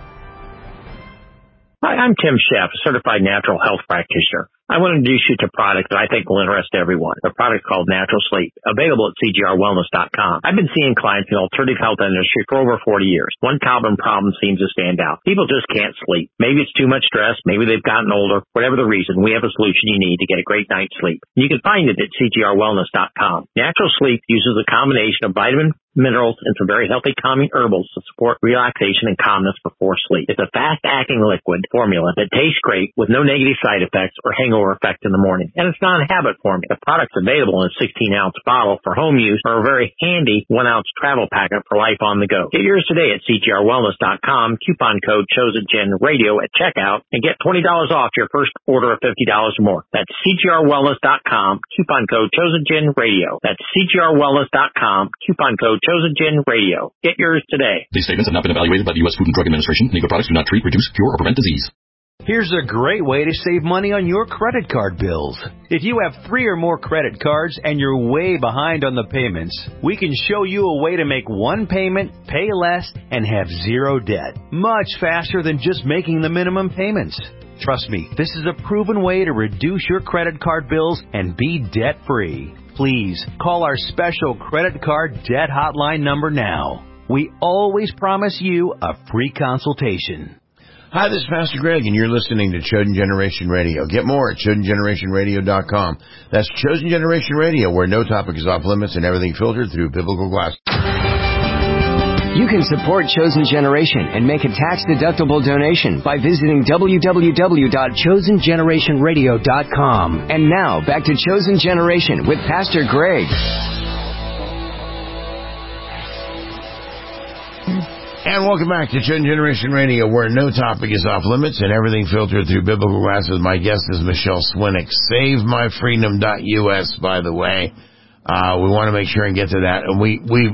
Hi, I'm Tim Sheff, a certified natural health practitioner. I want to introduce you to a product that I think will interest everyone. A product called Natural Sleep, available at cgrwellness.com. I've been seeing clients in the alternative health industry for over 40 years. One common problem seems to stand out. People just can't sleep. Maybe it's too much stress. Maybe they've gotten older. Whatever the reason, we have a solution you need to get a great night's sleep. You can find it at cgrwellness.com. Natural Sleep uses a combination of vitamin, minerals, and some very healthy calming herbals to support relaxation and calmness before sleep. It's a fast-acting liquid formula that tastes great with no negative side effects or hangover effect in the morning. And it's not a habit formula. The product's available in a 16-ounce bottle for home use or a very handy 1-ounce travel packet for life on the go. Get yours today at cgrwellness.com, coupon code ChosenGenRadio at checkout, and get $20 off your first order of $50 or more. That's cgrwellness.com, coupon code ChosenGenRadio. That's cgrwellness.com, coupon code ChosenGenRadio. Get yours today. These statements have not been evaluated by the U.S. Food and Drug Administration. Legal products do not treat, reduce, cure, or prevent disease. Here's a great way to save money on your credit card bills. If you have 3 or more credit cards and you're way behind on the payments, we can show you a way to make one payment, pay less, and have zero debt. Much faster than just making the minimum payments. Trust me, this is a proven way to reduce your credit card bills and be debt-free. Please call our special credit card debt hotline number now. We always promise you a free consultation. Hi, this is Pastor Greg, and you're listening to Chosen Generation Radio. Get more at ChosenGenerationRadio.com. That's Chosen Generation Radio, where no topic is off limits and everything filtered through biblical glasses. You can support Chosen Generation and make a tax-deductible donation by visiting www.chosengenerationradio.com. And now, back to Chosen Generation with Pastor Greg. And welcome back to Chosen Generation Radio, where no topic is off limits and everything filtered through biblical glasses. My guest is Michelle Swinnock. SaveMyFreedom.us, by the way. We want to make sure and get to that. And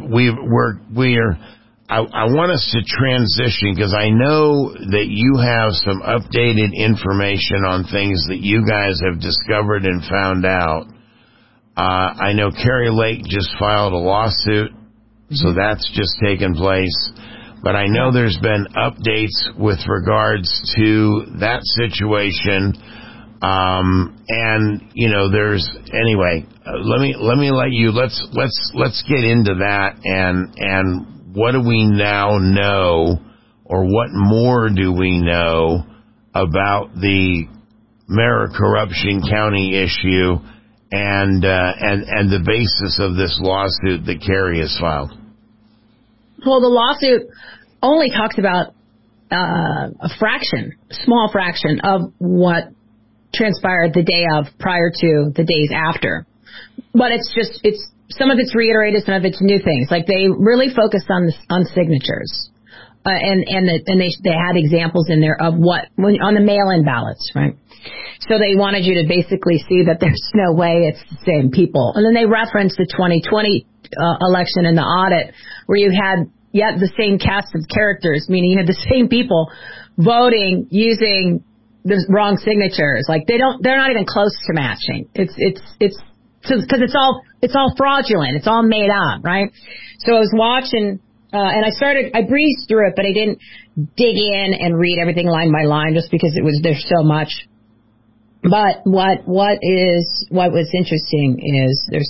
I want us to transition, because I know that you have some updated information on things that you guys have discovered and found out. I know Carrie Lake just filed a lawsuit, so that's just taken place. But I know there's been updates with regards to that situation. And you know, let me let you, let's get into that, and what do we now know, or what more do we know about the Mayor Corruption County issue and the basis of this lawsuit that Carrie has filed? Well, the lawsuit only talks about a small fraction of what transpired the day of prior to the days after. But it's some of it's reiterated, some of it's new things. Like, they really focused on signatures. And they had examples in there of on the mail-in ballots, right? So they wanted you to basically see that there's no way it's the same people. And then they referenced the 2020 election and the audit, where you had the same cast of characters, meaning you had the same people voting using the wrong signatures. Like, they're not even close to matching. It's because it's all fraudulent. It's all made up, right? So I was watching, and I breezed through it, but I didn't dig in and read everything line by line, just because there's so much. But what was interesting is there's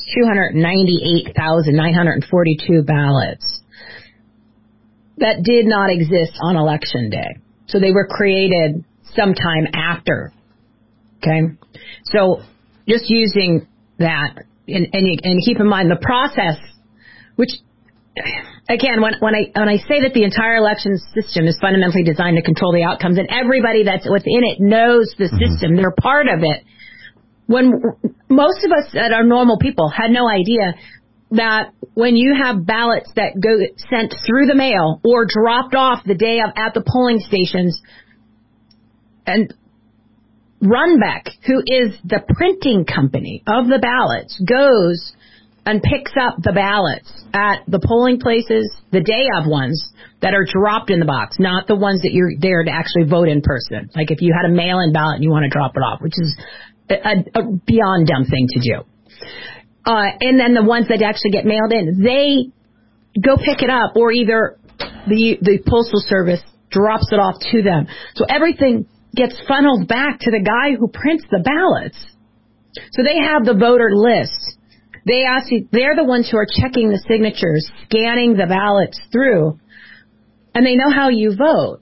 298,942 ballots that did not exist on election day. So they were created sometime after. Okay? So just using that, and keep in mind the process, which, again, when I say that the entire election system is fundamentally designed to control the outcomes, and everybody that's within it knows the system, they're part of it. When most of us that are normal people had no idea that when you have ballots that go sent through the mail or dropped off the day of at the polling stations, and Runbeck, who is the printing company of the ballots, goes and picks up the ballots at the polling places the day of ones that are dropped in the box, not the ones that you're there to actually vote in person. Like if you had a mail-in ballot and you want to drop it off, which is a beyond dumb thing to do. And then the ones that actually get mailed in, they go pick it up, or either the Postal Service drops it off to them. So everything gets funneled back to the guy who prints the ballots. So they have the voter list. They're the ones who are checking the signatures, scanning the ballots through, and they know how you vote.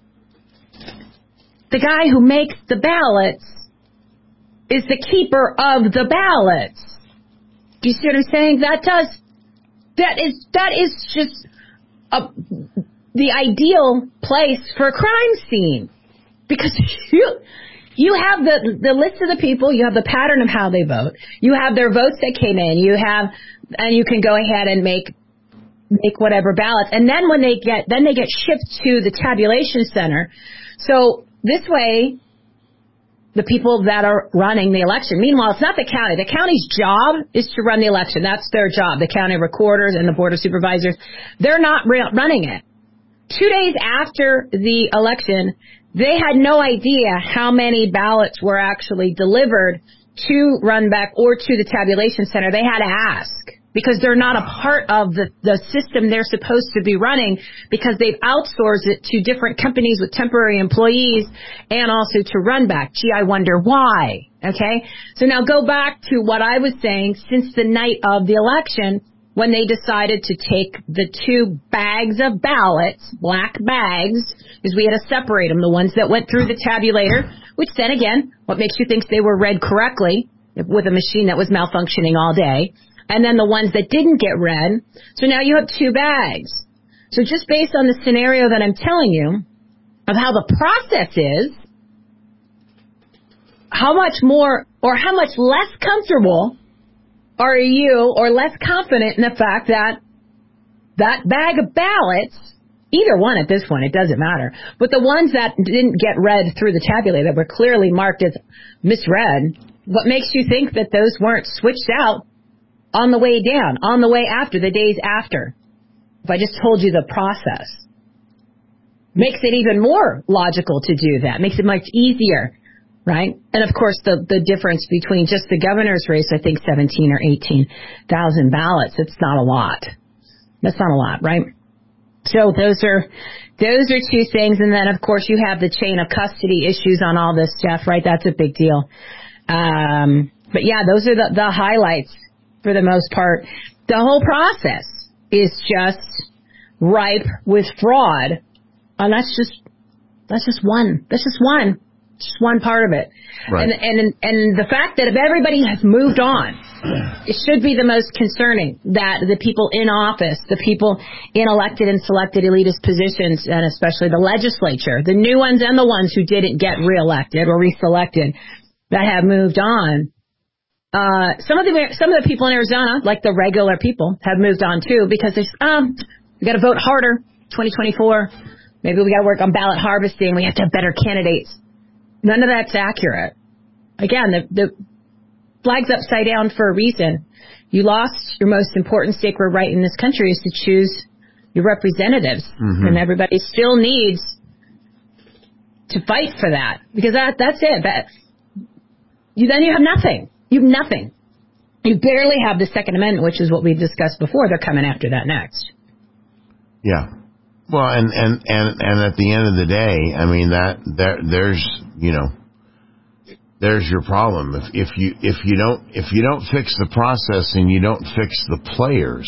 The guy who makes the ballots is the keeper of the ballots. Do you see what I'm saying? That is just the ideal place for a crime scene, because you have the list of the people, you have the pattern of how they vote, you have their votes that came in, and you can go ahead and make whatever ballots, and then they get shipped to the tabulation center. So this way, the people that are running the election. Meanwhile, it's not the county. The county's job is to run the election. That's their job. The county recorders and the board of supervisors, they're not running it. 2 days after the election, they had no idea how many ballots were actually delivered to Runbeck or to the tabulation center. They had to ask, because they're not a part of the system they're supposed to be running, because they've outsourced it to different companies with temporary employees and also to Runbeck. Gee, I wonder why. Okay? So now go back to what I was saying since the night of the election, when they decided to take the 2 bags of ballots, black bags, because we had to separate them, the ones that went through the tabulator, which then again, what makes you think they were read correctly with a machine that was malfunctioning all day, and then the ones that didn't get read. So now you have 2 bags. So just based on the scenario that I'm telling you of how the process is, how much more or how much less comfortable are you, or less confident in the fact that that bag of ballots, either one at this point, it doesn't matter, but the ones that didn't get read through the tabulator that were clearly marked as misread, what makes you think that those weren't switched out on the way down, on the way after, the days after? If I just told you the process. Makes it even more logical to do that. Makes it much easier, right? And of course, the difference between just the governor's race, I think 17 or 18,000 ballots, it's not a lot. That's not a lot, right? So those are 2 things. And then, of course, you have the chain of custody issues on all this stuff, right? That's a big deal. But yeah, those are the highlights. For the most part, the whole process is just ripe with fraud, and that's just one part of it. Right. And the fact that if everybody has moved on, it should be the most concerning that the people in office, the people in elected and selected elitist positions, and especially the legislature, the new ones and the ones who didn't get reelected or reselected, that have moved on. Some of the people in Arizona, like the regular people, have moved on too, because we got to vote harder 2024. Maybe we got to work on ballot harvesting. We have to have better candidates. None of that's accurate. Again, the flag's upside down for a reason. You lost your most important sacred right in this country, is to choose your representatives, and everybody still needs to fight for that, because that's it. Then you have nothing. You have nothing. You barely have the Second Amendment, which is what we've discussed before. They're coming after that next. Yeah. Well, and there's your problem. If you don't fix the process and you don't fix the players,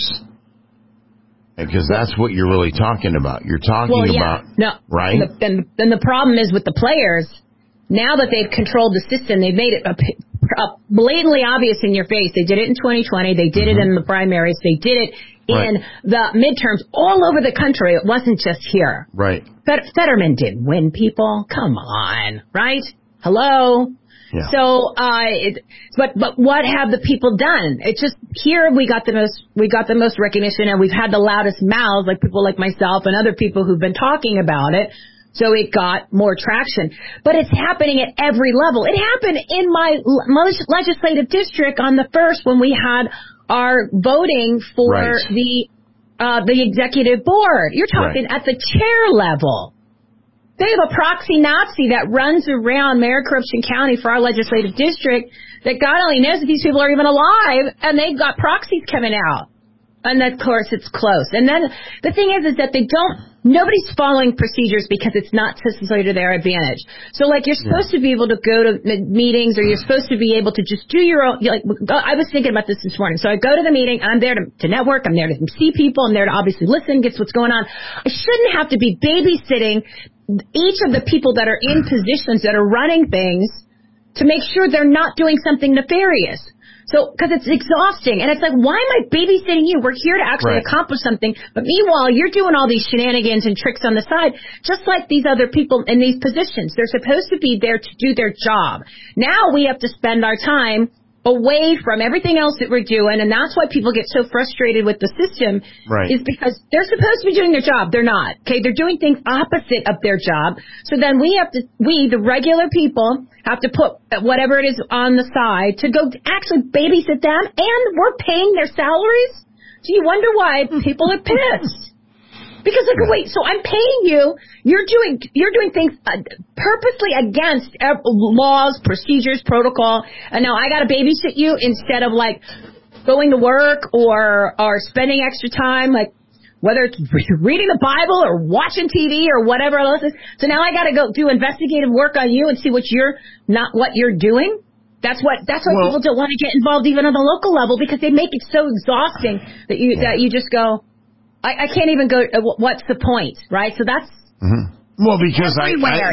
because that's what you're really talking about. You're talking about right. Then the problem is with the players. Now that they've controlled the system, they've made it blatantly obvious in your face. They did it in 2020. They did it in the primaries. They did it in the midterms all over the country. It wasn't just here. Right. Fetterman didn't win, people. Come on, right? Hello. Yeah. So, but what have the people done? It's just here we got the most recognition, and we've had the loudest mouths, like people like myself and other people who've been talking about it. So it got more traction. But it's happening at every level. It happened in my legislative district on the 1st when we had our voting for the executive board. You're talking at the chair level. They have a proxy Nazi that runs around Mayor Corruption County for our legislative district that God only knows if these people are even alive, and they've got proxies coming out. And of course it's close. And then the thing is that nobody's following procedures because it's not necessarily to their advantage. So like you're supposed to be able to go to meetings, or you're supposed to be able to just do your own, I was thinking about this morning. So I go to the meeting, I'm there to network, I'm there to see people, I'm there to obviously listen, guess what's going on. I shouldn't have to be babysitting each of the people that are in positions that are running things to make sure they're not doing something nefarious. So, because it's exhausting, and it's like, why am I babysitting you? We're here to actually accomplish something, but meanwhile, you're doing all these shenanigans and tricks on the side, just like these other people in these positions. They're supposed to be there to do their job. Now we have to spend our time away from everything else that we're doing, and that's why people get so frustrated with the system, is because they're supposed to be doing their job. They're not. Okay, they're doing things opposite of their job. So then we, the regular people, have to put whatever it is on the side to go actually babysit them, and we're paying their salaries. Do you wonder why people are pissed? Because wait, so I'm paying you, you're doing things purposely against laws, procedures, protocol, and now I got to babysit you instead of like going to work or spending extra time, like whether it's reading the Bible or watching TV or whatever else. So now I got to go do investigative work on you and see what you're doing. That's why people don't want to get involved even on the local level, because they make it so exhausting that you just go, I can't even go, what's the point, right? So that's... Well, because everywhere.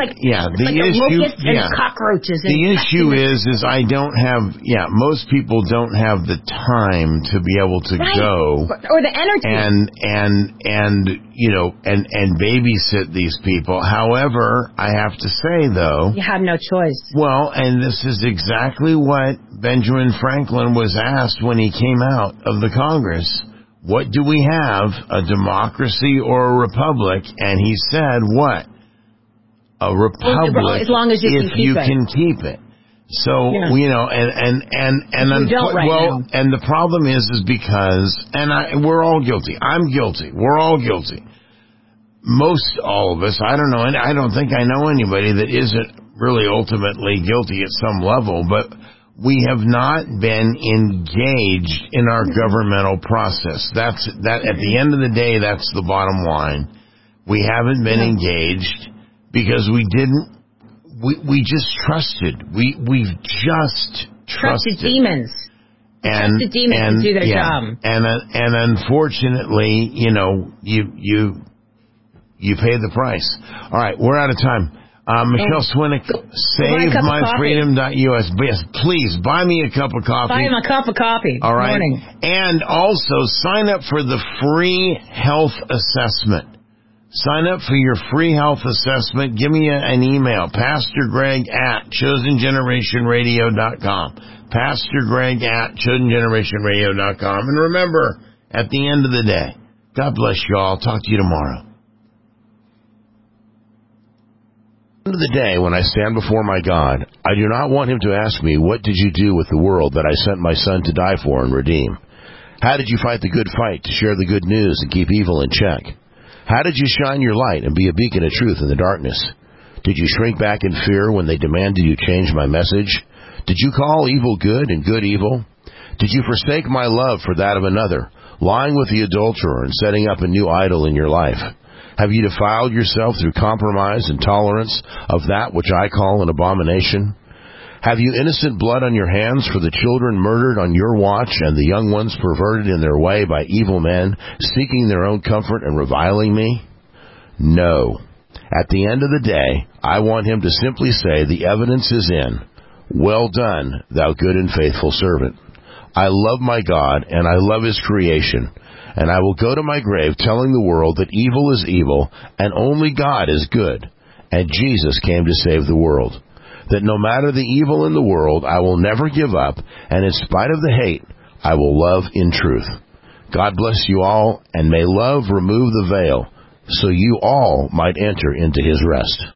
The issue, and cockroaches. The issue is I don't have, most people don't have the time to be able to go. Or the energy. And babysit these people. However, I have to say, though... You have no choice. Well, and this is exactly what Benjamin Franklin was asked when he came out of the Congress. What do we have, a democracy or a republic? And he said, what? A republic, as long as you can keep it. So, and the problem is because, we're all guilty. I'm guilty. We're all guilty. Most all of us, I don't know, and I don't think I know anybody that isn't really ultimately guilty at some level, but we have not been engaged in our governmental process. That at the end of the day, that's the bottom line. We haven't been engaged because we just trusted. We've just trusted demons. Trusted demons to do their job. And unfortunately, you pay the price. All right, we're out of time. Michelle Swinnick, SaveMyFreedom.us. Yes, please buy me a cup of coffee. Buy him a cup of coffee. All right. Morning. And also sign up for the free health assessment. Sign up for your free health assessment. Give me an email, PastorGreg@ChosenGenerationRadio.com. PastorGreg@ChosenGenerationRadio.com. And remember, at the end of the day, God bless you all. Talk to you tomorrow. At the end of the day, when I stand before my God, I do not want him to ask me, what did you do with the world that I sent my son to die for and redeem? How did you fight the good fight to share the good news and keep evil in check? How did you shine your light and be a beacon of truth in the darkness? Did you shrink back in fear when they demanded you change my message? Did you call evil good and good evil? Did you forsake my love for that of another, lying with the adulterer and setting up a new idol in your life? Have you defiled yourself through compromise and tolerance of that which I call an abomination? Have you innocent blood on your hands for the children murdered on your watch and the young ones perverted in their way by evil men, seeking their own comfort and reviling me? No. At the end of the day, I want him to simply say, the evidence is in. Well done, thou good and faithful servant. I love my God, and I love his creation, and I will go to my grave telling the world that evil is evil, and only God is good, and Jesus came to save the world. That no matter the evil in the world, I will never give up, and in spite of the hate, I will love in truth. God bless you all, and may love remove the veil, so you all might enter into his rest.